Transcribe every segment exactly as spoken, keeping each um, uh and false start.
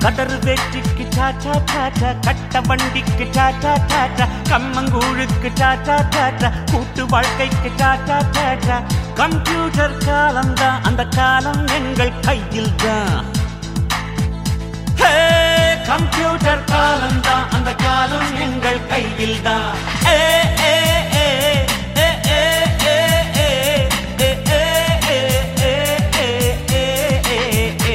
கதறு வேட்டிக்கு tata tata, கட்ட வண்டிக்கு டாடா டாடா, கம்மங்கூழுக்கு டாடா டாடா, கூட்டு வாழ்க்கைக்கு டாடா டாடா. கம்ப்யூட்டர் காலம்தான், அந்த காலம் எங்கள் கையில் தான். கம்ப்யூட்டர் காலம்தான், அந்த காலம் எங்கள் கையில் தான். ஏ ஏ ஏ ஏ ஏ ஏ ஏ ஏ ஏ ஏ.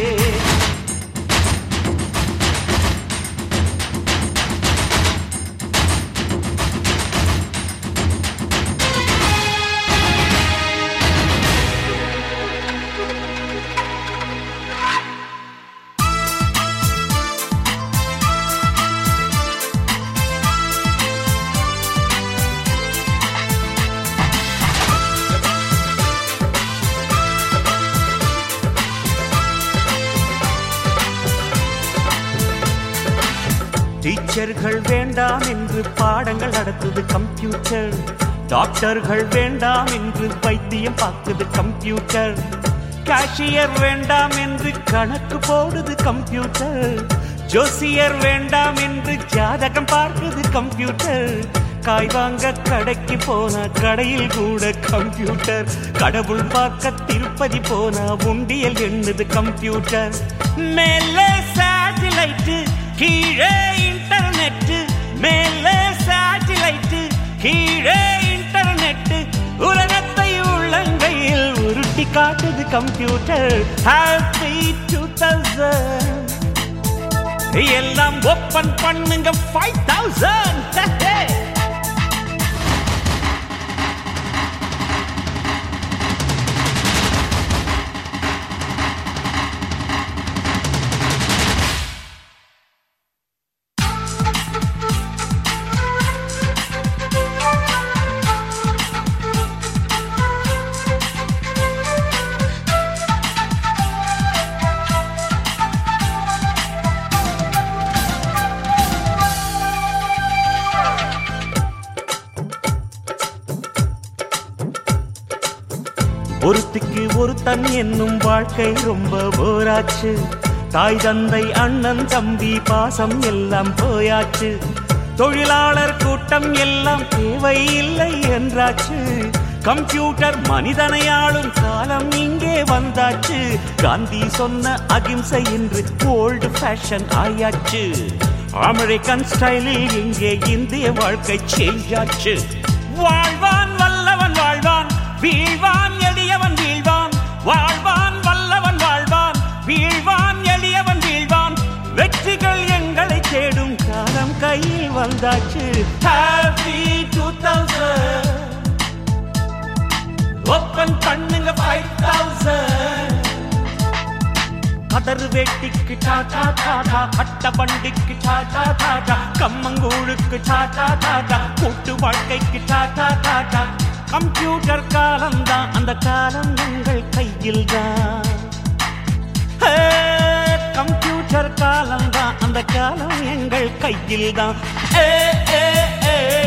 டீச்சர்கள் வேண்டாம் என்று பாடங்கள் நடத்துது கம்ப்யூட்டர். டாக்டர்கள் வேண்டாம் என்று வைத்தியம் பார்க்குது கம்ப்யூட்டர். கேஷியர் வேண்டாம் என்று கணக்கு போடுது கம்ப்யூட்டர். ஜோசியர் வேண்டாம் என்று ஜாதகம் பார்க்குது கம்ப்யூட்டர். காய் வாங்க கடைக்கு போனா கடையில் கூட கம்ப்யூட்டர். கடவுள் பார்க்க திருப்பதி போனா உண்டியல் எண்ணுது கம்ப்யூட்டர். மேலே சேட்டிலைட், கீழே இன்டர்நெட். மேலே சேட்டிலைட், கீழே இன்டர்நெட். உலகத்தை உள்ளங்கையில் உருட்டி காட்டுது கம்ப்யூட்டர். ஹாப்பி டூ தௌசண்ட், எல்லாம் ஓப்பன் பண்ணுங்க ஃபைவ் தௌசண்ட். ஒருத்திக்கு ஒரு தன் என்னும் வாழ்க்கை ரொம்ப போராச்சு. தாய் தந்தை அண்ணன் தம்பி பாசம் எல்லாம் போயாச்சு. தொழிலாளர் கூட்டம் எல்லாம் தேவை இல்லை என்றாச்சு. கம்ப்யூட்டர் மனிதனை ஆளும் காலம் இங்கே வந்தாச்சு. காந்தி சொன்ன அகிம்சை என்று ஓல்டு ஃபேஷன் ஆயாச்சு. அமெரிக்கன் ஸ்டைலில் இங்கே இந்திய வாழ்க்கை சேஞ்ச் ஆச்சு. வாழ்வான் வல்லவன் வாழ்வான், வீழ்வான் எளியவன் வீழ்வான். வாழ்வான் வல்லவன் வாழ்வான், வீழ்வான் எளியவன் வீழ்வான். வெற்றிகள் எங்களை தேடும் காலம் கையில் வந்தாச்சு. ஹாப்பி டூ தௌசண்ட், ஓப்பன் பண்ணுங்க ஃபைவ் தௌசண்ட். கதறு வேட்டிக்கு டாடா டாடா, கட்ட வண்டிக்கு டாடா டாடா, கம்மங்கூழுக்கு டாடா டாடா, கூட்டு வாழ்க்கைக்கு டாடா டாடா. கம்ப்யூட்டர் காலம்தான், அந்த காலம் எங்கள் கையில் தான். கம்ப்யூட்டர் காலம்தான், அந்த காலம் எங்கள் கையில் தான். ஏ ஏ ஏ